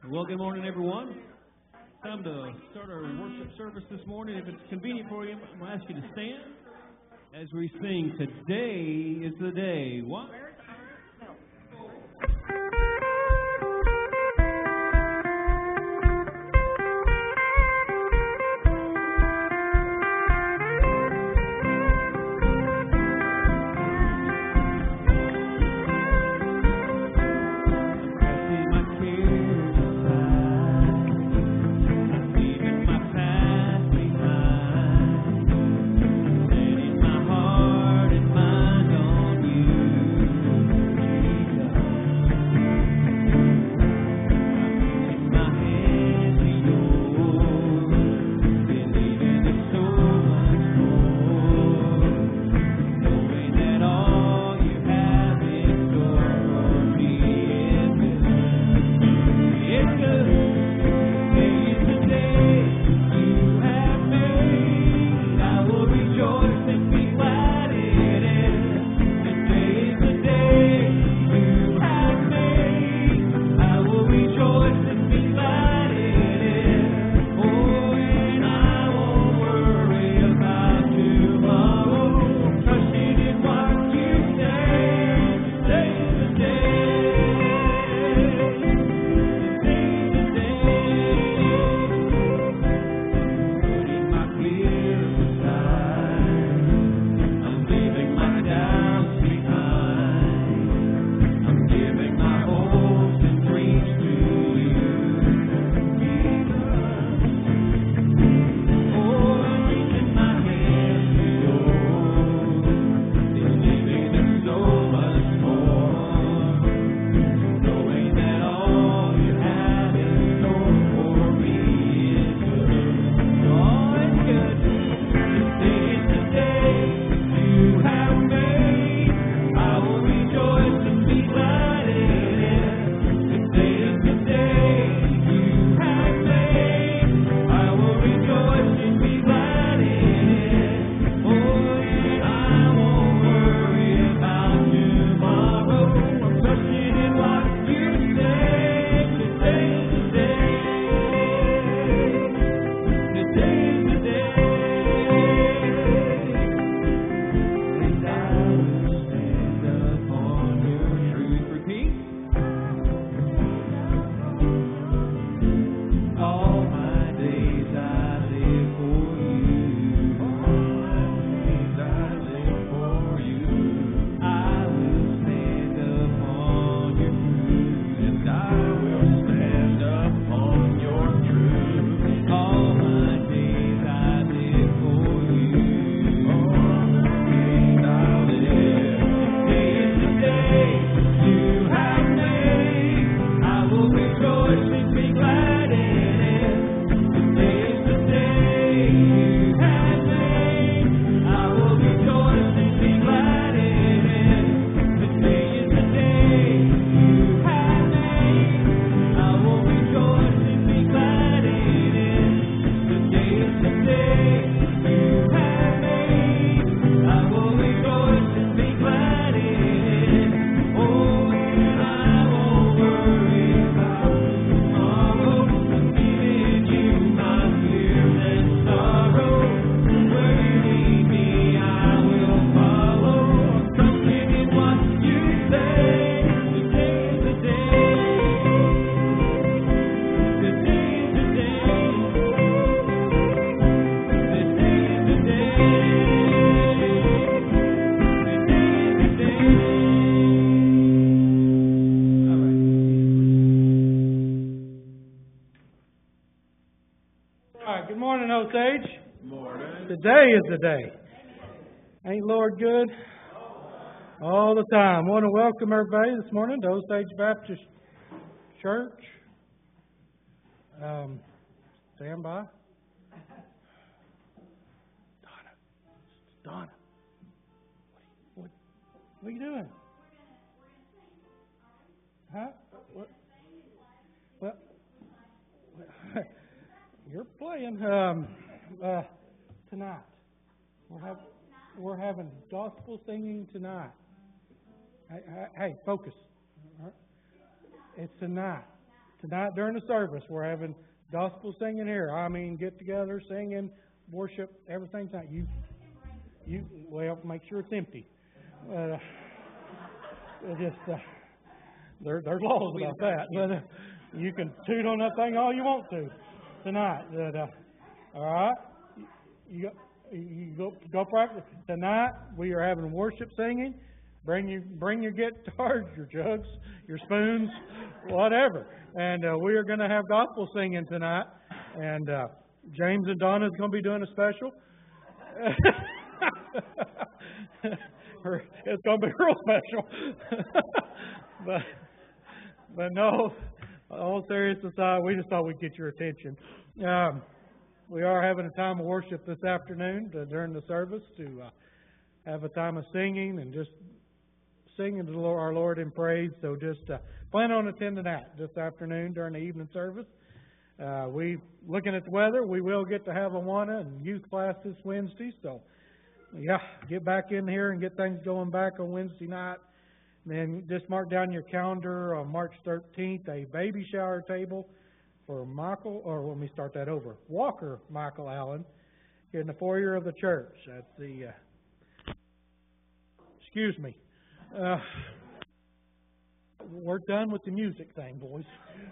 Well, good morning, everyone. Time to start our worship service this morning. If it's convenient for you, I'm going to ask you to stand as we sing, "Today is the Day." What? Today is the day. Ain't Lord good? All the time. I want to welcome everybody this morning to Osage Baptist Church. Stand by. Donna. What are you doing? Huh? Well, you're playing. Tonight. We're having gospel singing tonight. Hey, focus. It's tonight. Tonight during the service, we're having gospel singing here. I mean, get together, singing, worship, everything's not you. Well, make sure it's empty. There's laws about that, but you can toot on that thing all you want to tonight. All right, you go practice tonight. We are having worship singing. Bring your guitars, your jugs, your spoons, whatever. And we are going to have gospel singing tonight. And James and Donna is going to be doing a special. It's going to be real special. but no, all seriousness aside, we just thought we'd get your attention. We are having a time of worship this afternoon during the service to have a time of singing and just singing to our Lord in praise. So just plan on attending that this afternoon during the evening service. We looking at the weather, we will get to have Awana and youth class this Wednesday. So yeah, get back in here and get things going back on Wednesday night. And then just mark down your calendar on March 13th, a baby shower table for Walker Michael Allen in the foyer of the church. That's the excuse me. We're done with the music thing, boys.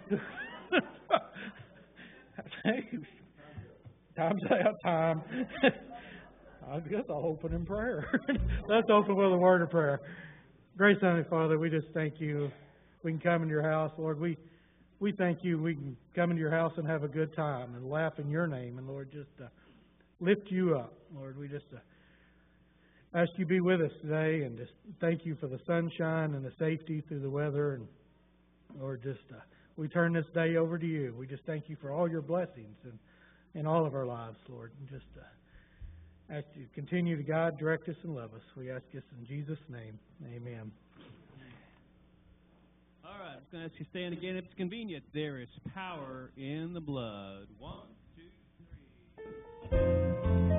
Time's out, time. I guess I'll open in prayer. Let's open with a word of prayer. Grace, Heavenly Father, we just thank you. We can come into your house, Lord. We thank you. We can come into your house and have a good time and laugh in your name. And Lord, just lift you up. Lord, we just ask you to be with us today and just thank you for the sunshine and the safety through the weather. And Lord, just we turn this day over to you. We just thank you for all your blessings in all of our lives, Lord. And just ask you to continue to guide, direct us, and love us. We ask this in Jesus' name. Amen. All right, I'm going to ask you to stand again if it's convenient. There is power in the blood. 1, 2, 3.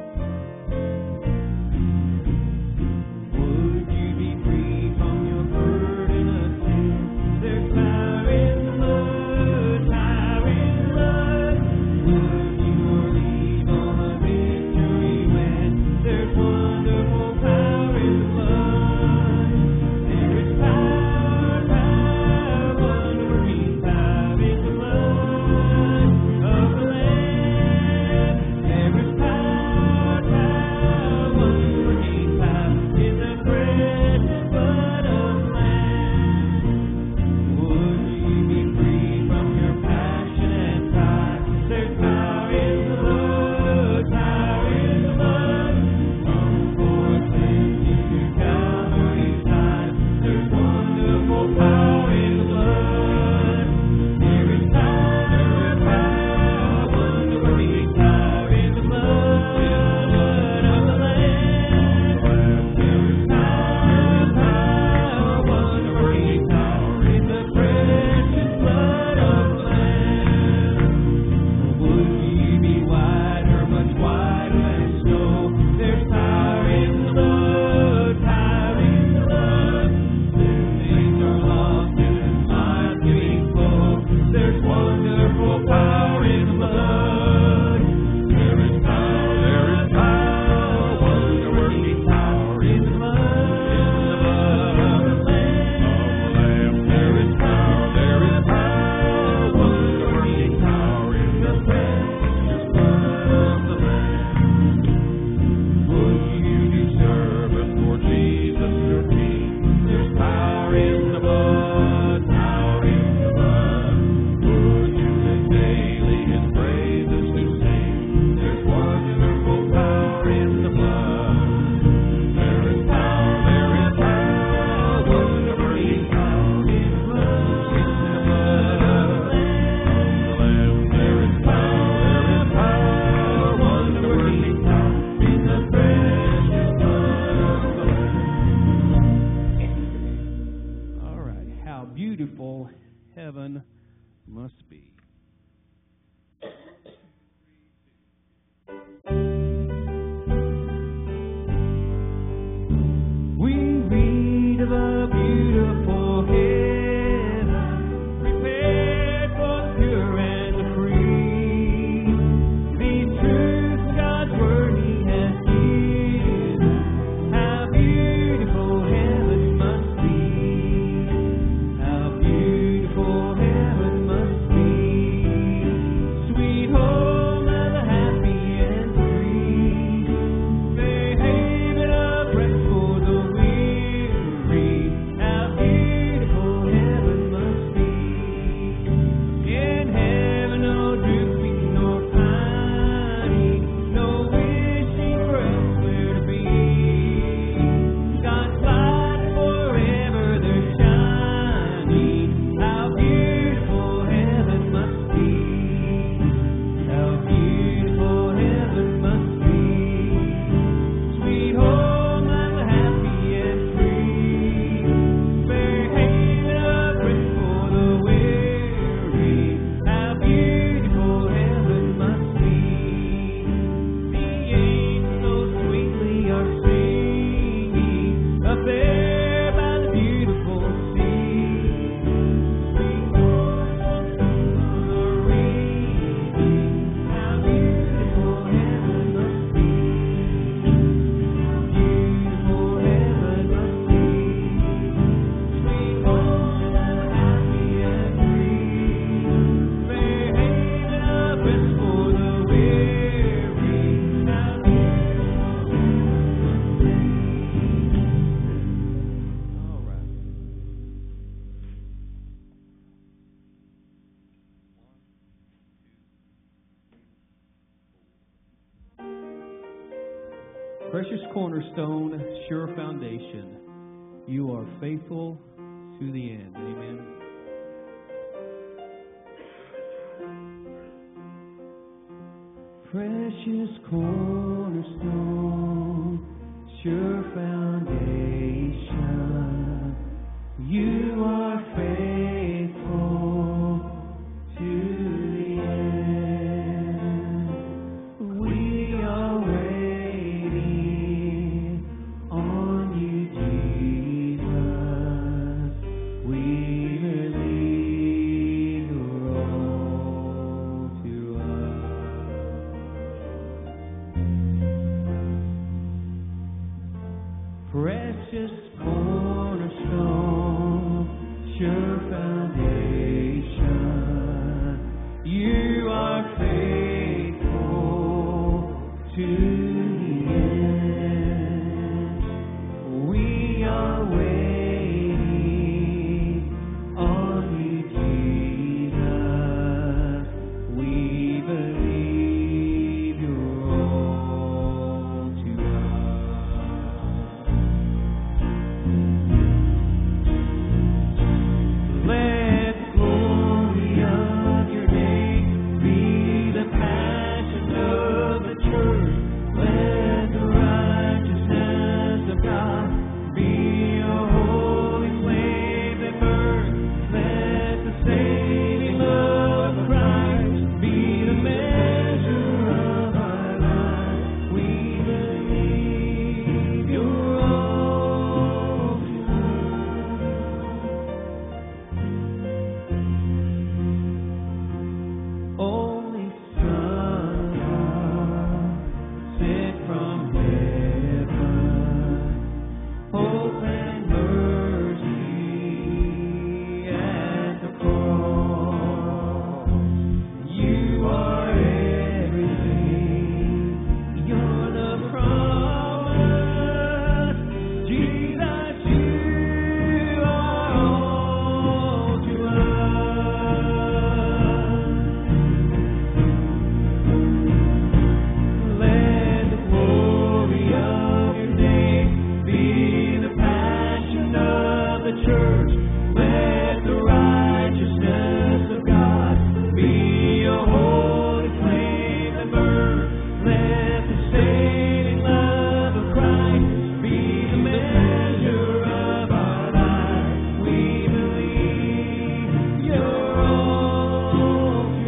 heaven must be. We read of a beautiful heaven prepared for Precious cornerstone, sure foundation. You are faithful to the end. Amen. Precious cornerstone, sure foundation. You are faithful to the end. We are waiting on you, Jesus. We believe you're all to us. Precious cornerstone, sure foundation. You are faithful to the end. We are waiting on you, Jesus. We believe you're all to us. Let the glory of your name be the passion of the church. Let the righteousness of God be a holy flame that burns. Let the saving love of Christ be the measure of our life. We believe you're all to us. Only Son of God, sent from heaven, hope and mercy at the cross. You are everything. You're the promise. Jesus, you are all to us. Let the glory of your name be the passion of the church. Let the righteousness of God be a holy flame that burns. Let the saving love of Christ be the measure of our life. We believe you're all to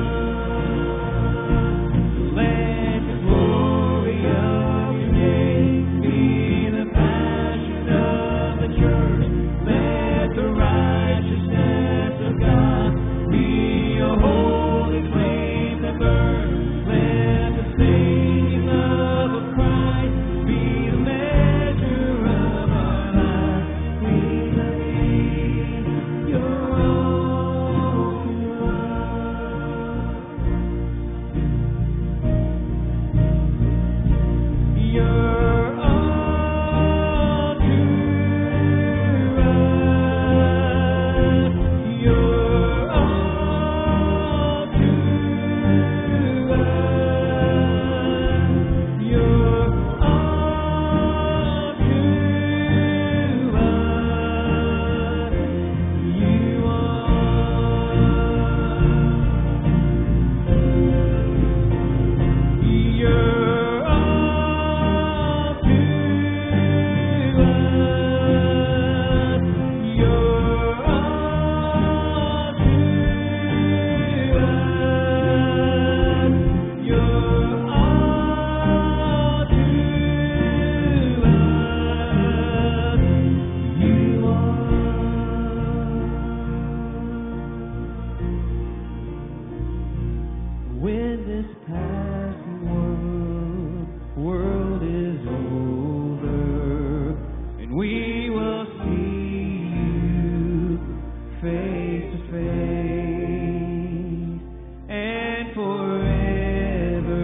us. Let the glory of your name be the passion of the church. Let the righteousness of God be a holy flame that burns. Let the saving love of Christ be the measure of our life. We believe you're all to us. You're all to us. You're all to us. You're all to us. You You're all to us. You're all to us. You're all to us. You when this passing world is over, and we will see you face to face, and forever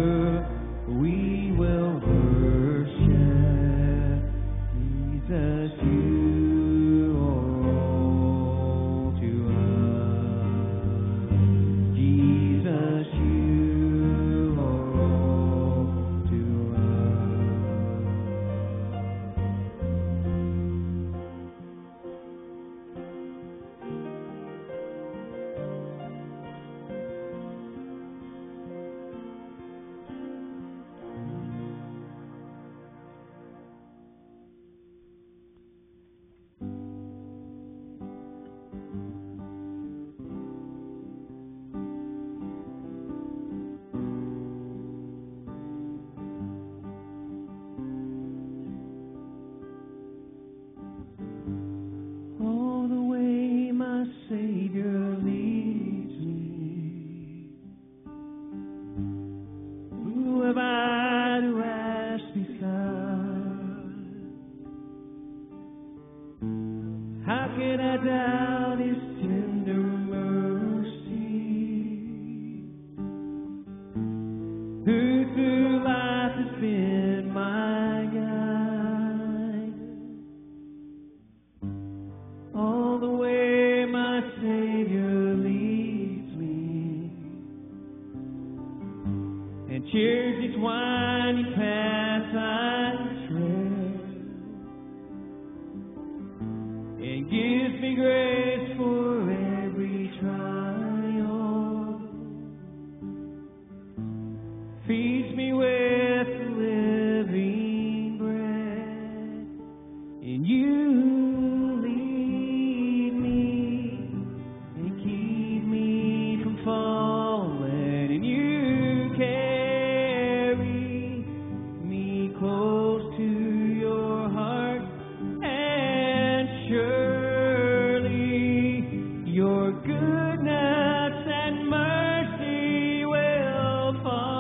we will worship Jesus. You are all to us. Jesus, you are all to us. shares its winding path I tread, and gives me grace for every trial, feeds me with the living bread, and you lead me and keep me from falling, and you carry me close to your heart, and surely your goodness and mercy will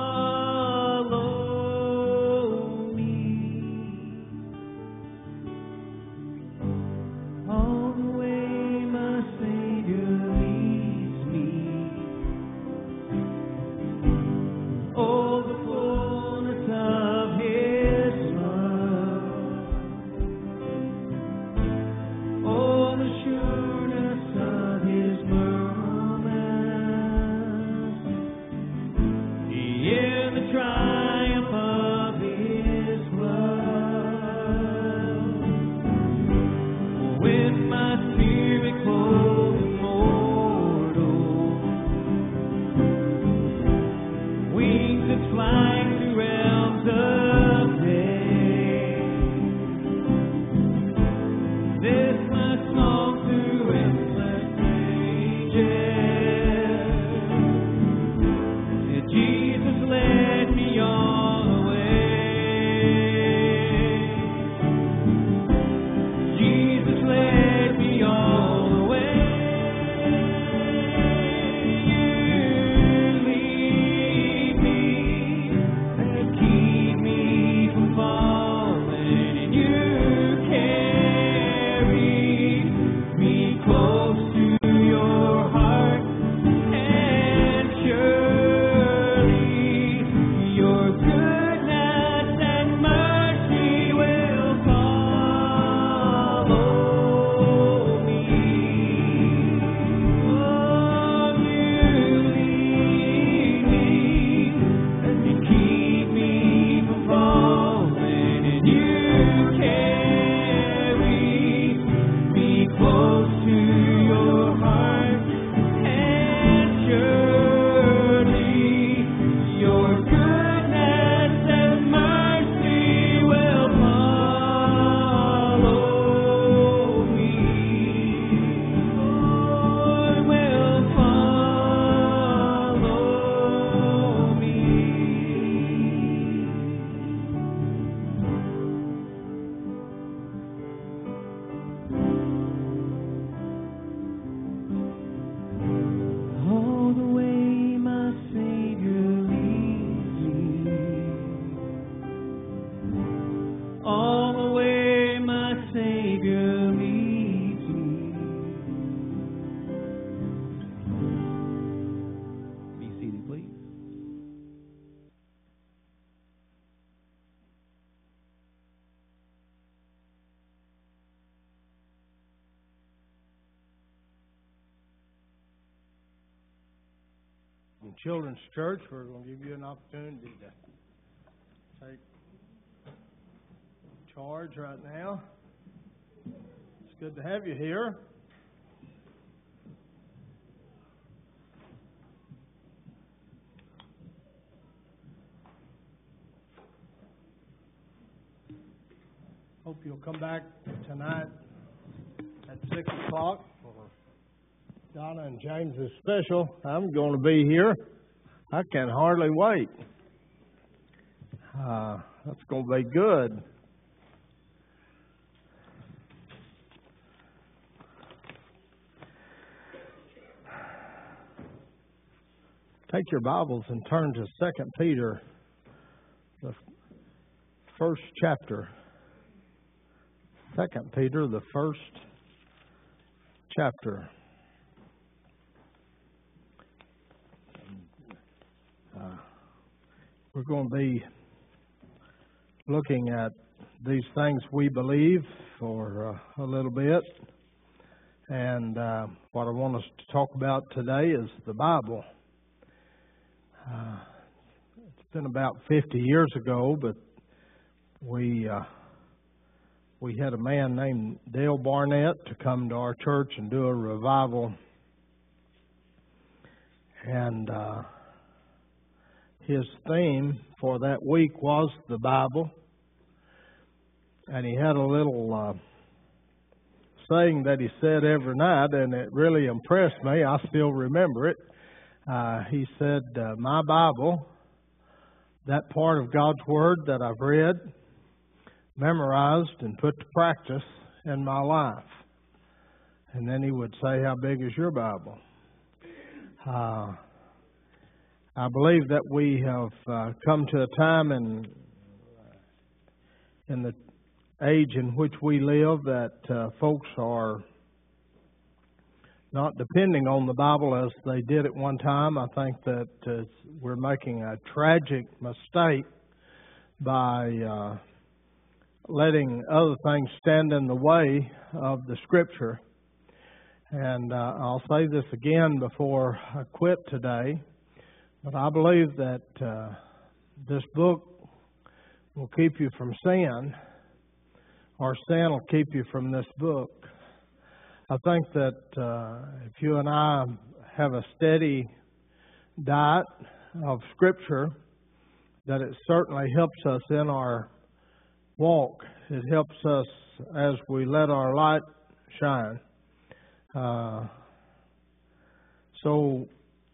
follow me all the way my Savior leads me. Oh, the fullness of His love. Oh, the sureness of His promise. In the triumph of His love. With my spirit clothed immortal, wings that fly to realms of day. This my song through endless ages. And Jesus led me all the way. Jesus led me all the way. You lead me and keep me from falling, and you carry me close to your heart, and surely your goodness and mercy will follow me. Oh, you lead me and you keep me from falling, and you carry me close to your heart, and surely your goodness and mercy will follow me. Lord, will follow me. All the way my Savior leads me. All the way my Savior leads me. Be seated, please. In Children's Church, we're going to give you an opportunity to take charge right now. It's good to have you here. Hope you'll come back tonight at 6 o'clock for Donna and James's special. I'm going to be here. I can hardly wait. That's going to be good. Take your Bibles and turn to 2 Peter, the first chapter. 2 Peter, the first chapter. We're going to be looking at these things we believe for a little bit. And what I want us to talk about today is the Bible. It's been about 50 years ago, but we had a man named Dale Barnett to come to our church and do a revival. And his theme for that week was the Bible. And he had a little saying that he said every night, and it really impressed me. I still remember it. He said, my Bible, that part of God's Word that I've read, memorized, and put to practice in my life. And then he would say, how big is your Bible? I believe that we have come to a time in the age in which we live that folks are not depending on the Bible as they did at one time. I think that we're making a tragic mistake by letting other things stand in the way of the Scripture. And I'll say this again before I quit today, but I believe that this book will keep you from sin, or sin will keep you from this book. I think that if you and I have a steady diet of Scripture, that it certainly helps us in our walk. It helps us as we let our light shine. So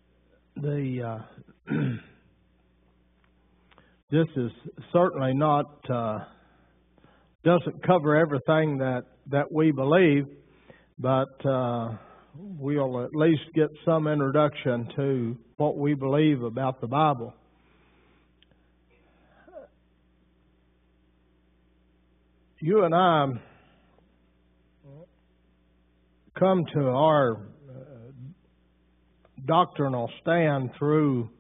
this is certainly not doesn't cover everything that we believe, but we'll at least get some introduction to what we believe about the Bible. You and I come to our doctrinal stand through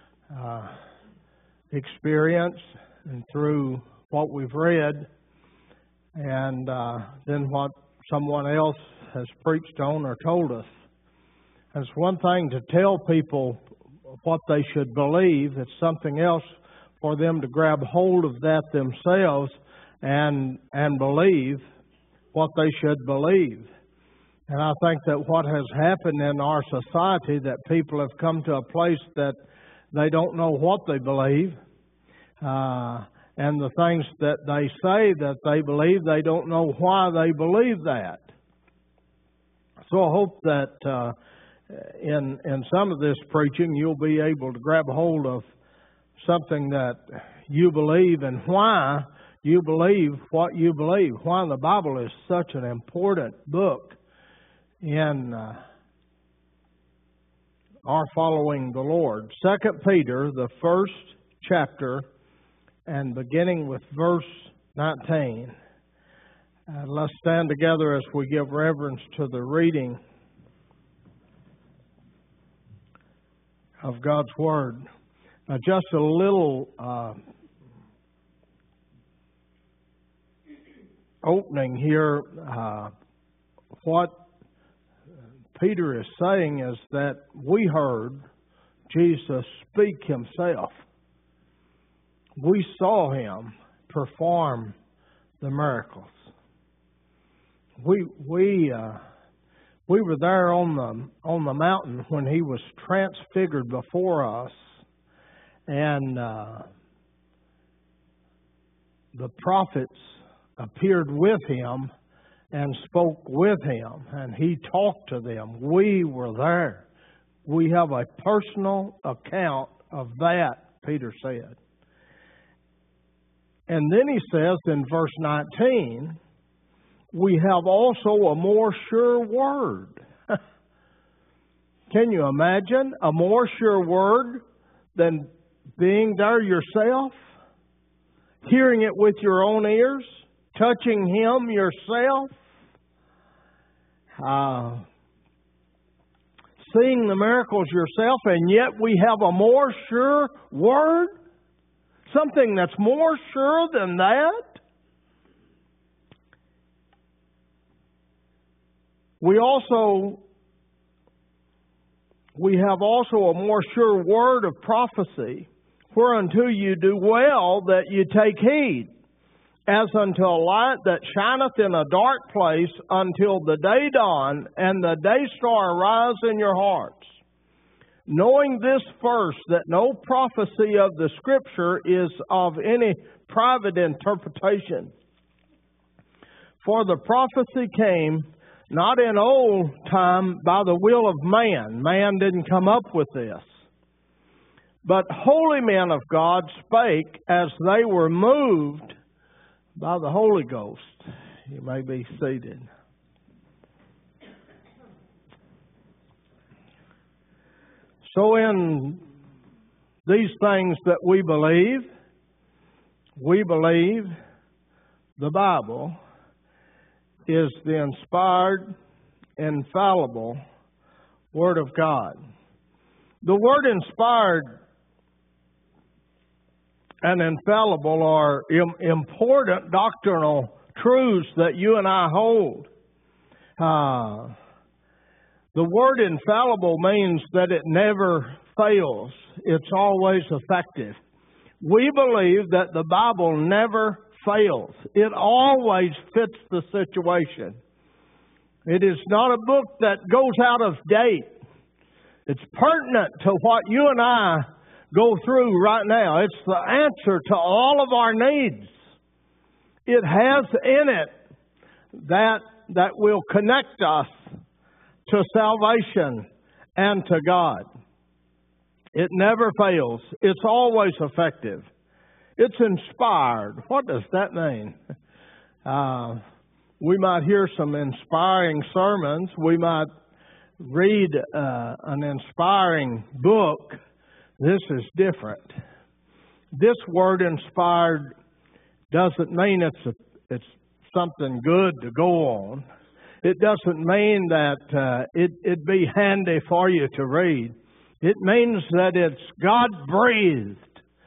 experience and through what we've read, and then what someone else has preached on or told us. And it's one thing to tell people what they should believe. It's something else for them to grab hold of that themselves and believe what they should believe. And I think that what has happened in our society, that people have come to a place that they don't know what they believe. And the things that they say that they believe, they don't know why they believe that. So I hope that in some of this preaching, you'll be able to grab hold of something that you believe and why you believe what you believe. Why the Bible is such an important book in our following the Lord. 2 Peter, the first chapter, and beginning with verse 19. Let's stand together as we give reverence to the reading of God's Word. Just a little opening here. What Peter is saying is that we heard Jesus speak Himself. We saw Him perform the miracles. We were there on the mountain when He was transfigured before us, and the prophets appeared with Him and spoke with Him, and He talked to them. We were there. We have a personal account of that, Peter said. And then he says in verse 19, we have also a more sure word. Can you imagine a more sure word than being there yourself? Hearing it with your own ears? Touching Him yourself? Seeing the miracles yourself, and yet we have a more sure word? Something that's more sure than that? We have also a more sure word of prophecy, whereunto you do well that you take heed, as unto a light that shineth in a dark place until the day dawn and the day star arise in your hearts. Knowing this first, that no prophecy of the Scripture is of any private interpretation. For the prophecy came not in old time by the will of man. Man didn't come up with this. But holy men of God spake as they were moved by the Holy Ghost. You may be seated. So in these things that we believe the Bible is the inspired, infallible Word of God. The word inspired and infallible are important doctrinal truths that you and I hold. The word infallible means that it never fails. It's always effective. We believe that the Bible never fails. It always fits the situation. It is not a book that goes out of date. It's pertinent to what you and I go through right now. It's the answer to all of our needs. It has in it that will connect us to salvation and to God. It never fails. It's always effective. It's inspired. What does that mean? We might hear some inspiring sermons. We might read an inspiring book. This is different. This word inspired doesn't mean it's something good to go on. It doesn't mean that it'd be handy for you to read. It means that it's God-breathed.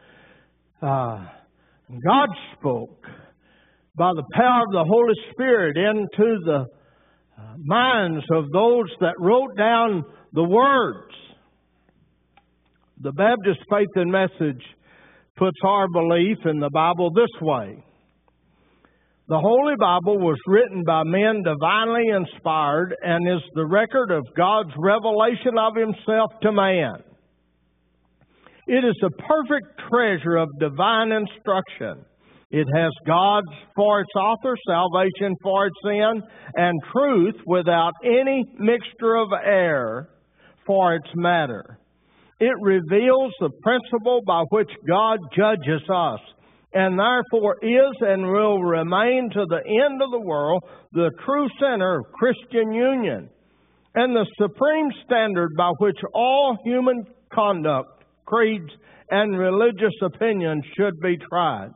God spoke by the power of the Holy Spirit into the minds of those that wrote down the words. The Baptist Faith and Message puts our belief in the Bible this way. The Holy Bible was written by men divinely inspired and is the record of God's revelation of Himself to man. It is a perfect treasure of divine instruction. It has God for its author, salvation for its end, and truth without any mixture of error for its matter. It reveals the principle by which God judges us, and therefore is and will remain to the end of the world the true center of Christian union, and the supreme standard by which all human conduct, creeds, and religious opinions should be tried.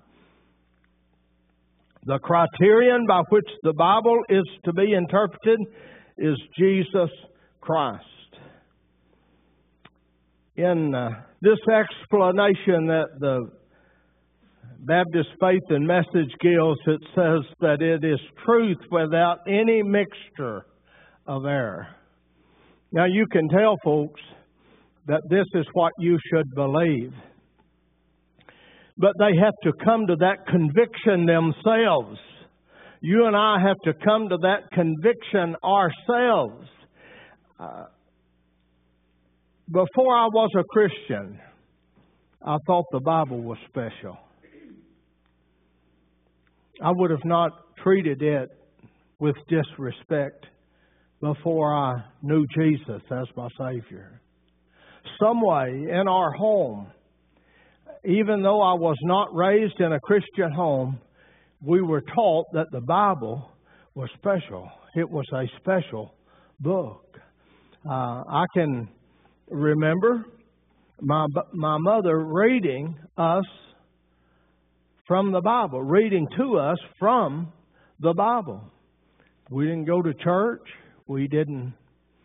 The criterion by which the Bible is to be interpreted is Jesus Christ. In this explanation that the Baptist Faith and Message gives, it says that it is truth without any mixture of error. Now you can tell folks that this is what you should believe. But they have to come to that conviction themselves. You and I have to come to that conviction ourselves. Before I was a Christian, I thought the Bible was special. I would have not treated it with disrespect before I knew Jesus as my Savior. Some way in our home, even though I was not raised in a Christian home, we were taught that the Bible was special. It was a special book. I can remember my mother reading us from the Bible, reading to us from the Bible. We didn't go to church. We didn't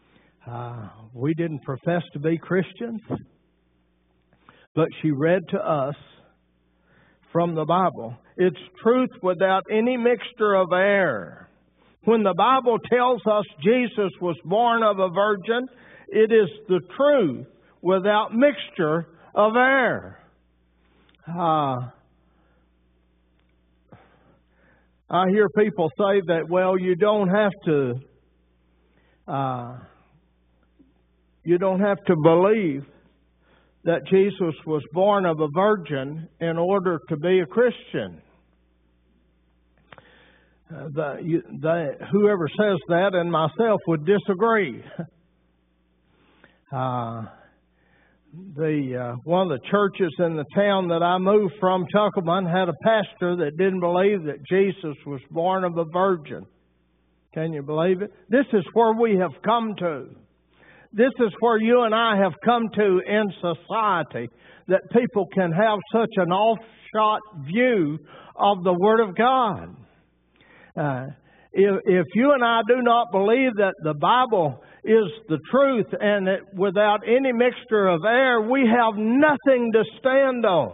profess to be Christians. But she read to us from the Bible. It's truth without any mixture of error. When the Bible tells us Jesus was born of a virgin, it is the truth without mixture of error. I hear people say that, well, you don't have to believe that Jesus was born of a virgin in order to be a Christian. Whoever says that, and myself, would disagree. One of the churches in the town that I moved from, Tuckelman, had a pastor that didn't believe that Jesus was born of a virgin. Can you believe it? This is where we have come to. This is where you and I have come to in society, that people can have such an off-shot view of the Word of God. If you and I do not believe that the Bible is the truth and that without any mixture of error, we have nothing to stand on.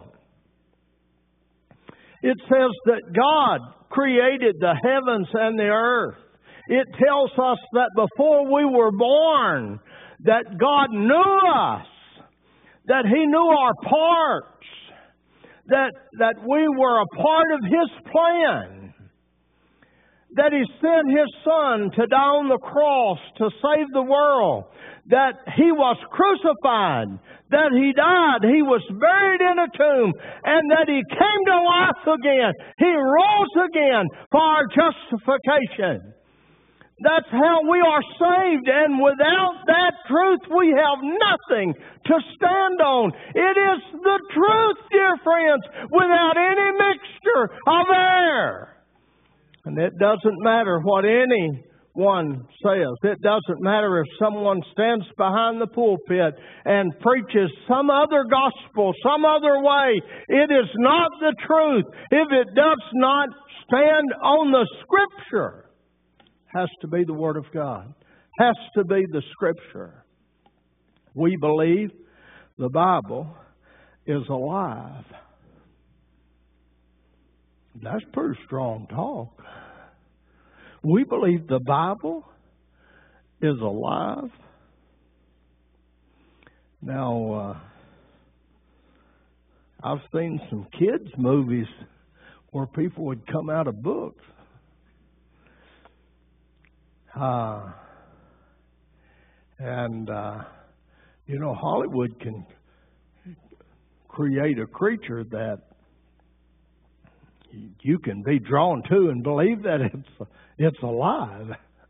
It says that God created the heavens and the earth. It tells us that before we were born, that God knew us, that He knew our parts, that we were a part of His plan, that He sent His Son to die on the cross to save the world, that He was crucified, that He died, He was buried in a tomb, and that He came to life again. He rose again for our justification. That's how we are saved, and without that truth we have nothing to stand on. It is the truth, dear friends, without any mixture of error. And it doesn't matter what anyone says. It doesn't matter if someone stands behind the pulpit and preaches some other gospel, some other way. It is not the truth if it does not stand on the Scripture. Has to be the Word of God. Has to be the Scripture. We believe the Bible is alive. That's pretty strong talk. We believe the Bible is alive. Now, I've seen some kids' movies where people would come out of books. Hollywood can create a creature that you can be drawn to and believe that it's alive.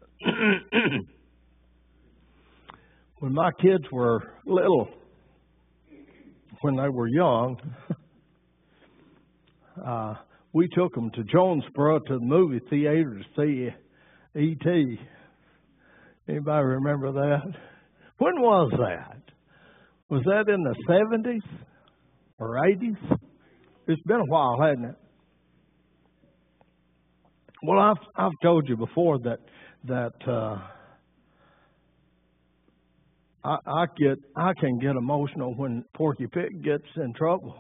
When my kids were little, when they were young, we took them to Jonesboro to the movie theater to see E.T. Anybody remember that? When was that? Was that in the 70s or 80s? It's been a while, hasn't it? Well, I've told you before that I can get emotional when Porky Pig gets in trouble.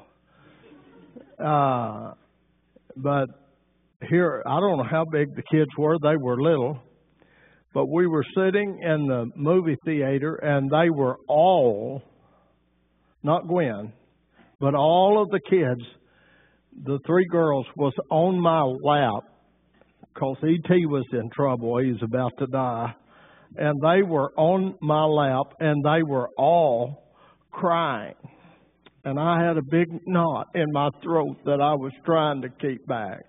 But here, I don't know how big the kids were. They were little. But we were sitting in the movie theater, and they were all, not Gwen, but all of the kids, the three girls, was on my lap because E.T. was in trouble. He was about to die. And they were on my lap, and they were all crying. And I had a big knot in my throat that I was trying to keep back.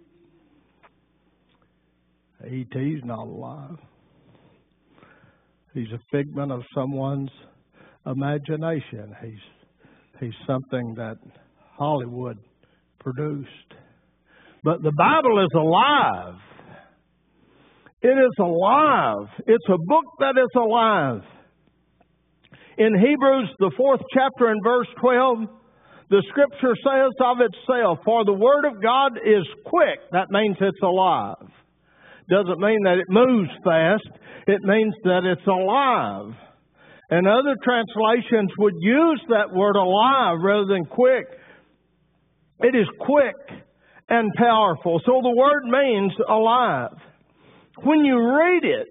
E.T.'s not alive. He's a figment of someone's imagination. He's something that Hollywood produced. But the Bible is alive. It is alive. It's a book that is alive. In Hebrews, the 4th chapter and verse 12, the Scripture says of itself, "For the Word of God is quick." That means it's alive. Doesn't mean that it moves fast. It means that it's alive. And other translations would use that word alive rather than quick. It is quick and powerful. So the word means alive. When you read it,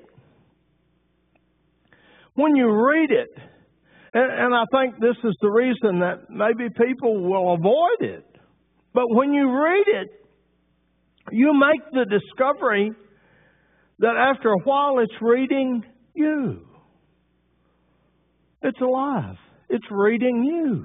and I think this is the reason that maybe people will avoid it. But when you read it, you make the discovery that after a while it's reading you. It's alive. It's reading you.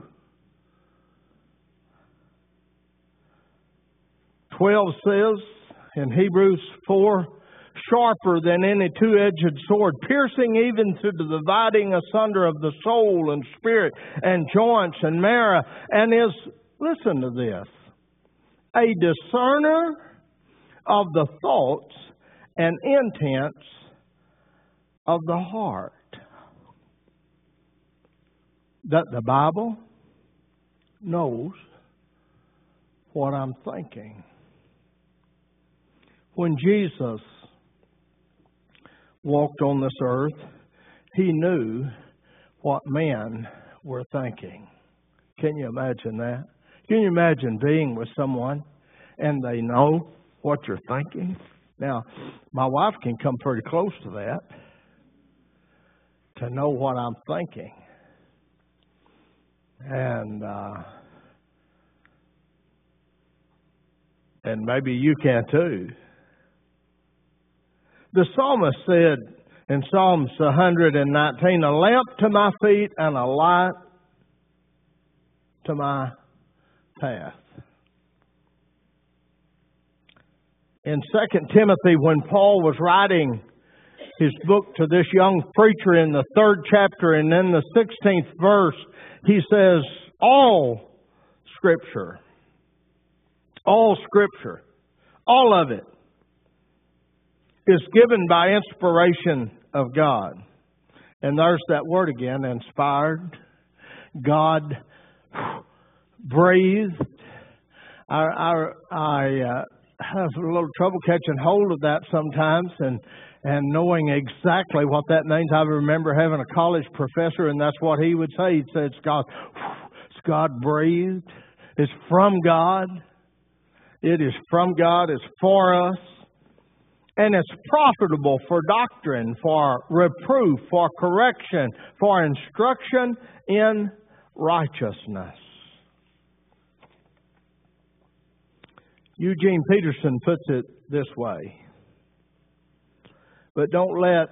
12 says in Hebrews 4, sharper than any two-edged sword, piercing even to the dividing asunder of the soul and spirit and joints and marrow, and is, listen to this, a discerner of the thoughts and intents of the heart. That the Bible knows what I'm thinking. When Jesus walked on this earth, He knew what men were thinking. Can you imagine that? Can you imagine being with someone and they know what you're thinking? Now, my wife can come pretty close to that, to know what I'm thinking. And maybe you can too. The psalmist said in Psalms 119, a lamp to my feet and a light to my path. In 2 Timothy, when Paul was writing his book to this young preacher in the 3rd chapter and in the 16th verse, he says, all Scripture, all of it is given by inspiration of God. And there's that word again, inspired. God breathed. I have a little trouble catching hold of that sometimes and knowing exactly what that means. I remember having a college professor, and that's what he would say. He'd say, it's God breathed. It's from God. It is from God. It's for us. And it's profitable for doctrine, for reproof, for correction, for instruction in righteousness. Eugene Peterson puts it this way. But don't let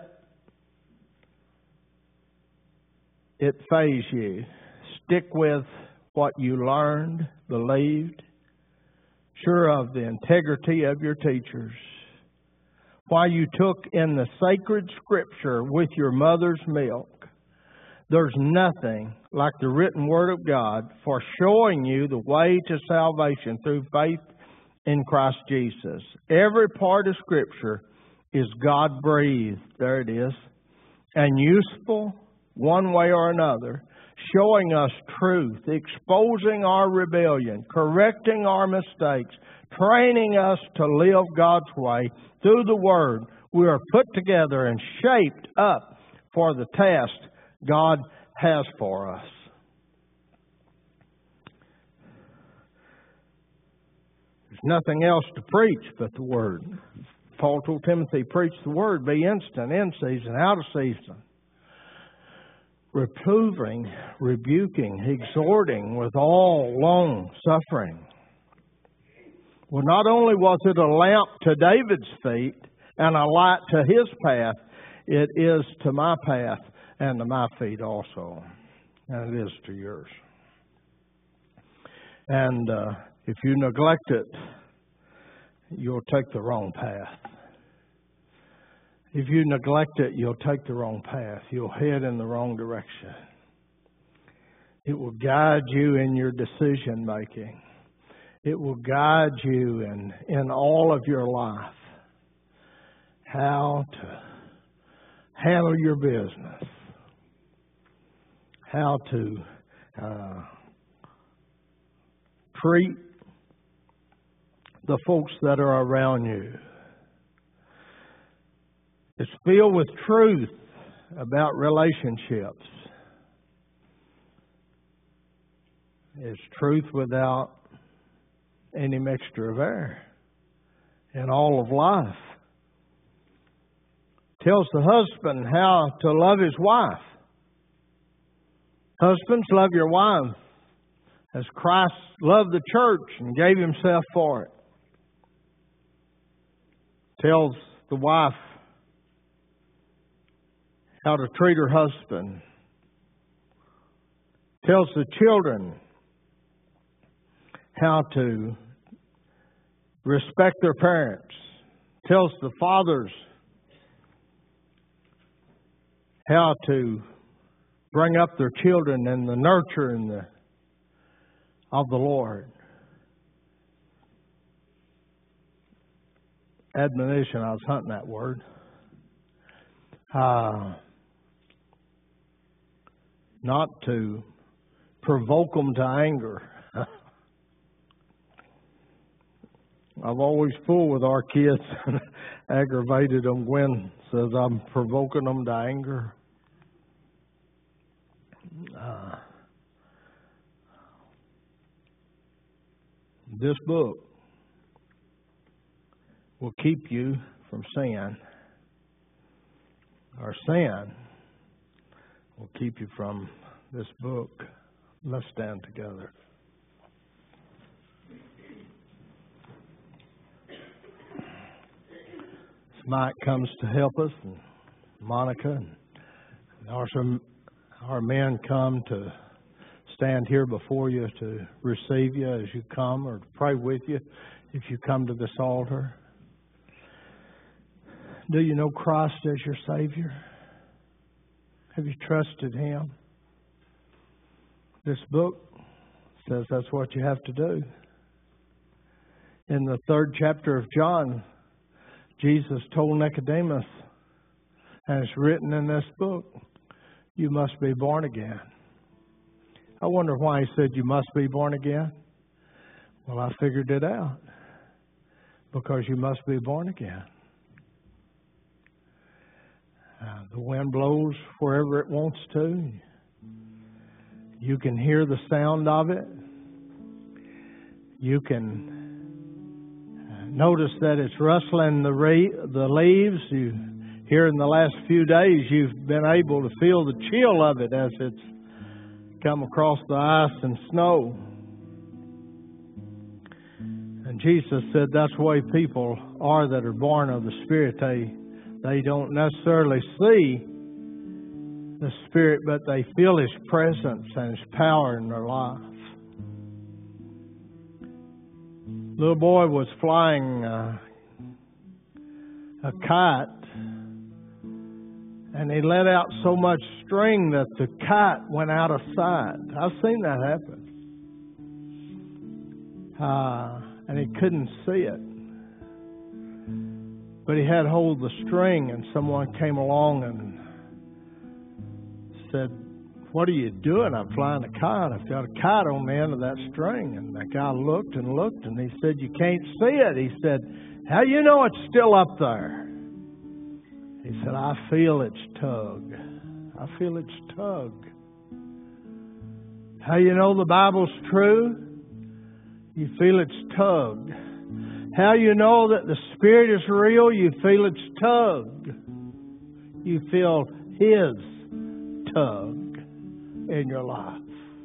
it faze you. Stick with what you learned, believed, sure of the integrity of your teachers. While you took in the sacred Scripture with your mother's milk, there's nothing like the written Word of God for showing you the way to salvation through faith in Christ Jesus. Every part of Scripture is God-breathed, there it is, and useful one way or another, showing us truth, exposing our rebellion, correcting our mistakes, training us to live God's way. Through the Word, we are put together and shaped up for the task God has for us. There's nothing else to preach but the Word. Paul told Timothy, preach the Word, be instant, in season, out of season. Reproving, rebuking, exhorting with all long suffering. Well, not only was it a lamp to David's feet and a light to his path, it is to my path and to my feet also. And it is to yours. And if you neglect it, you'll take the wrong path. If you neglect it, you'll take the wrong path. You'll head in the wrong direction. It will guide you in your decision making. It will guide you in all of your life. How to handle your business. How to treat the folks that are around you. It's filled with truth about relationships. It's truth without any mixture of error in all of life. Tells the husband how to love his wife. Husbands, love your wife as Christ loved the church and gave Himself for it. Tells the wife how to treat her husband. Tells the children how to respect their parents. Tells the fathers how to bring up their children in the nurture of the Lord. Admonition, I was hunting that word. Not to provoke them to anger. I've always fooled with our kids and aggravated them. Gwen says I'm provoking them to anger. This book will keep you from sin. Or sin will keep you from this book. Let's stand together. Mike comes to help us, and Monica, and our men come to stand here before you to receive you as you come, or to pray with you if you come to this altar. Do you know Christ as your Savior? Have you trusted Him? This book says that's what you have to do. In the 3rd chapter of John, Jesus told Nicodemus, and it's written in this book, you must be born again. I wonder why He said you must be born again. Well, I figured it out. Because you must be born again. The wind blows wherever it wants to. You can hear the sound of it. You can notice that it's rustling the leaves. Here in the last few days, you've been able to feel the chill of it as it's come across the ice and snow. And Jesus said that's the way people are that are born of the Spirit. They don't necessarily see the Spirit, but they feel His presence and His power in their life. Little boy was flying a kite, and he let out so much string that the kite went out of sight. I've seen that happen. And he couldn't see it. But he had hold of the string, and someone came along and said, "What are you doing?" "I'm flying a kite. I've got a kite on the end of that string." And the guy looked and looked, and he said, "You can't see it." He said, "How do you know it's still up there?" He said, "I feel its tug. I feel its tug." How you know the Bible's true? You feel its tug. How you know that the Spirit is real? You feel its tug. You feel His tug in your life.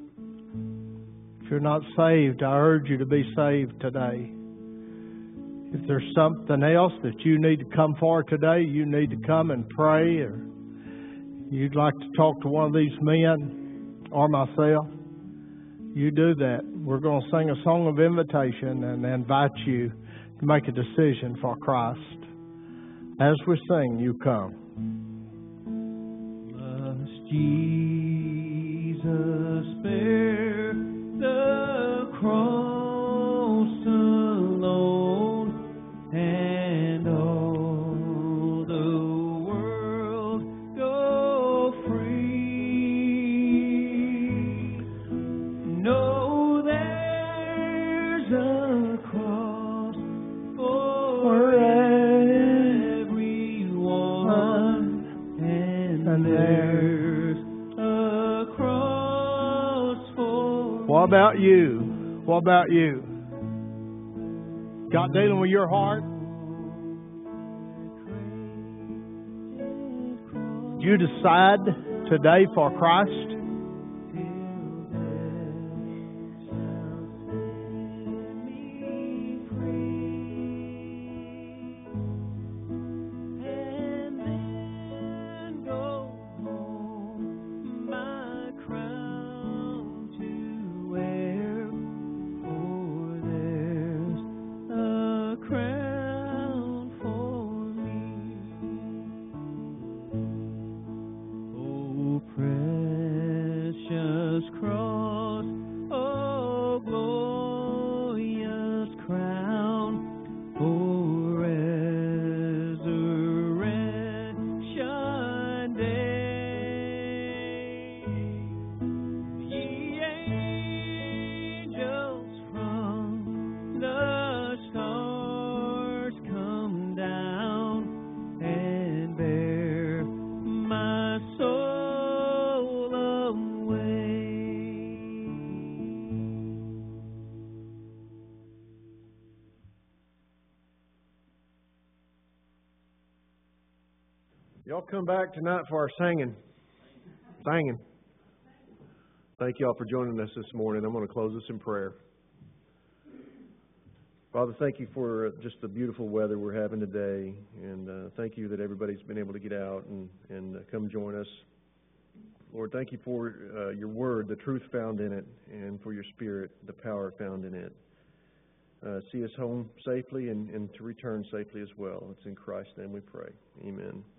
If you're not saved, I urge you to be saved today. If there's something else that you need to come for today, you need to come and pray, or you'd like to talk to one of these men or myself, you do that. We're going to sing a song of invitation and invite you to make a decision for Christ. As we sing, you come. Must Jesus bear the cross alone, and all the world go free? No, there's a cross for everyone, and there's a cross for... What about you? What about you? God dealing with your heart? You decide today for Christ? Y'all come back tonight for our singing. Singing. Thank y'all for joining us this morning. I'm going to close this in prayer. Father, thank you for just the beautiful weather we're having today. And thank you that everybody's been able to get out and come join us. Lord, thank you for your word, the truth found in it, and for your spirit, the power found in it. See us home safely and to return safely as well. It's in Christ's name we pray. Amen.